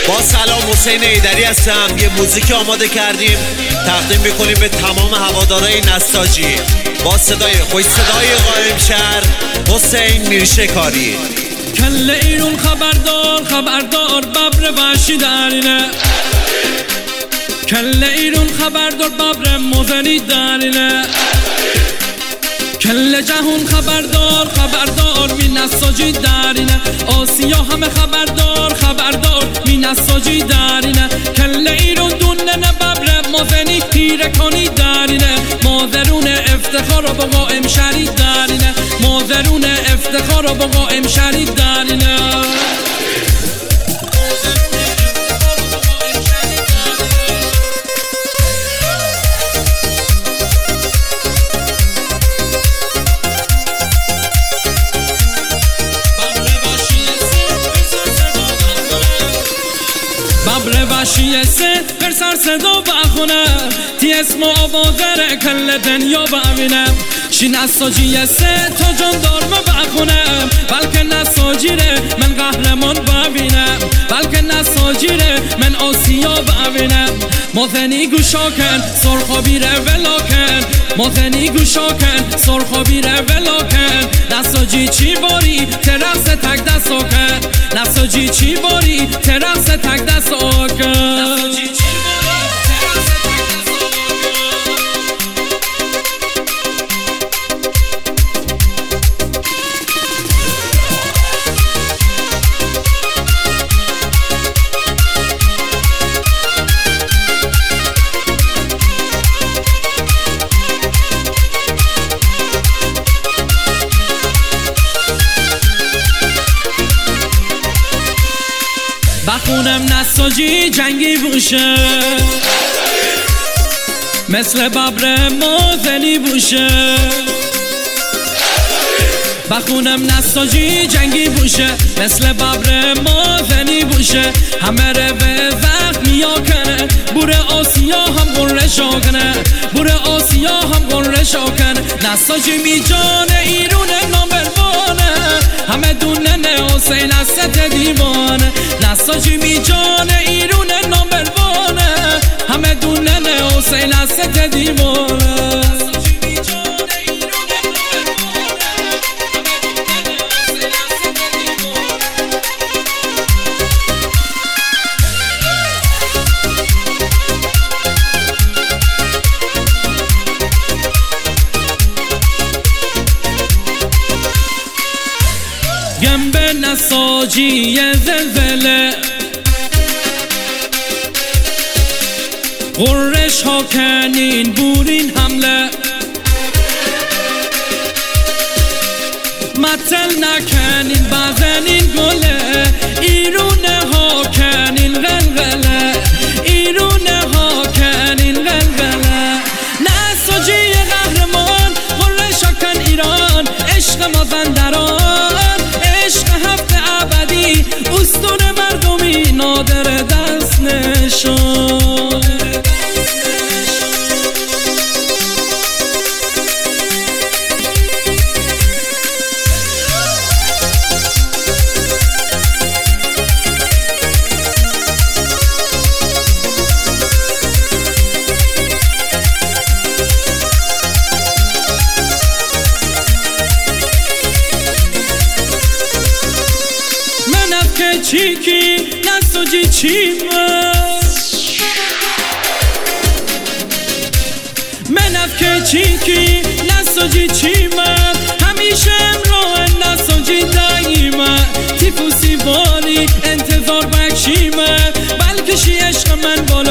با سلام، حسین ایدری هستم. یه موزیک آماده کردیم تقدیم میکنیم به تمام هوادارهای نساجی با صدای خوش صدای قائم شهر حسین میرشکاری. کل ایرون خبردار خبردار ببر وحشی درینه، کل ایرون خبردار ببر مزنی درینه، کل جهون خبردار خبردار می نساجی درینه، آسیا همه خبردار خبردار می نساجی درینه، کل ایرون دونه ببر مزنی تیره کنی درینه، مادرون افتخار با قائم شهری درینه، مادرون افتخار با قائم شهری درینه. وحشی سه بر سر صدا بخونه تی اسم آوازر کل دنیا ببینه، شی نساجی سه تا جان دار بخونه، بلکه نساجیره من قهرمان ببینم، بلکه نساجیره من آسیا ببینم، مازنی گوشاکن سرخابیره ولاکن، مازنی گوشاکن سرخابیره ولاکن، نساجی چی باری ترس تک دستاکن، نساجی چی باری ترس تک دستاکن. بخونم نساجی جنگی بوشه مثل ببر مازنی بوشه، بخونم نساجی جنگی بوشه مثل ببر مازنی بوشه، همه رو به زخمیا کنه بوره آسیا هم قرشا کنه، بوره آسیا هم قرشا کنه، نساجی می جان ایرون نامبروانه، همه دونه حسین است دیوانه، نساجی می جان ایرون نامبروانه، همه دونه حسین است دیوانه. گنبه نساجی زلزله قرش ها کنین بورین حمله، متل نکنین بزنین گله، ایرونه ها کنین غلغله، ایرونه ها کنین غلغله، نساجی قهرمان قرش ها کن ایران، عشق مازندران عشق هفت ابدی، استون مردمی نادر دست نشان. چیکی نساجی چیمه منف که چیکی نساجی چیمه، همیشه امراه نساجی دایمه، تیفوسی باری انتظار بکشیمه، بلکه شی عشق من بالا